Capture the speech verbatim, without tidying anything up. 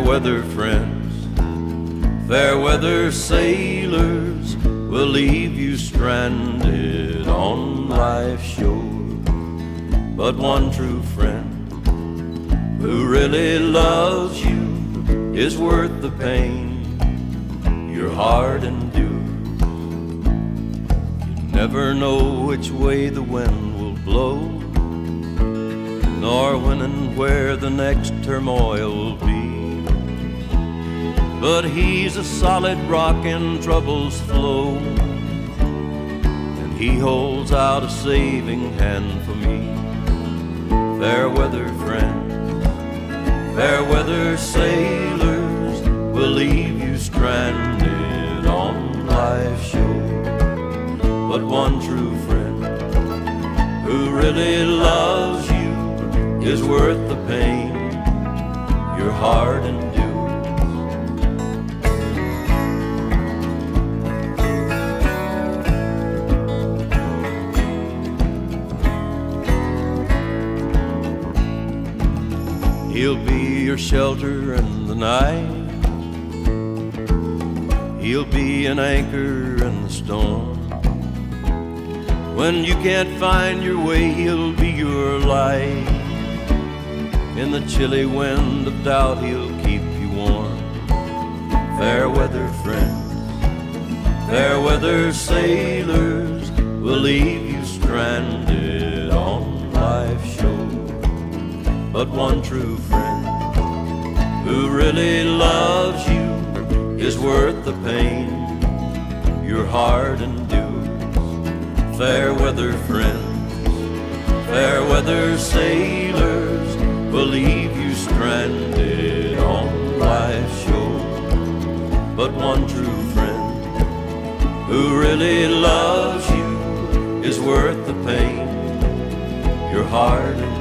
weather friends, fair weather sailors will leave you stranded on life's shore. But one true friend who really loves you is worth the pain your heart endures. You never know which way the wind will blow, nor when and where the next turmoil will be. But he's a solid rock in trouble's flow, and he holds out a saving hand for me. Fair weather friends, fair weather sailors will leave you stranded on life's shore. But one true friend who really loves you is worth the pain your heart endures. He'll be your shelter in the night, he'll be an anchor in the storm. When you can't find your way, he'll be your light. In the chilly wind of doubt, he'll keep you warm. Fair weather friends, fair weather sailors will leave you stranded on life's shore. But one true friend who really loves you is worth the pain your heart endures. Fair weather friends, fair weather sailors will leave you stranded on life's shore. But one true friend who really loves you is worth the pain your heart endures.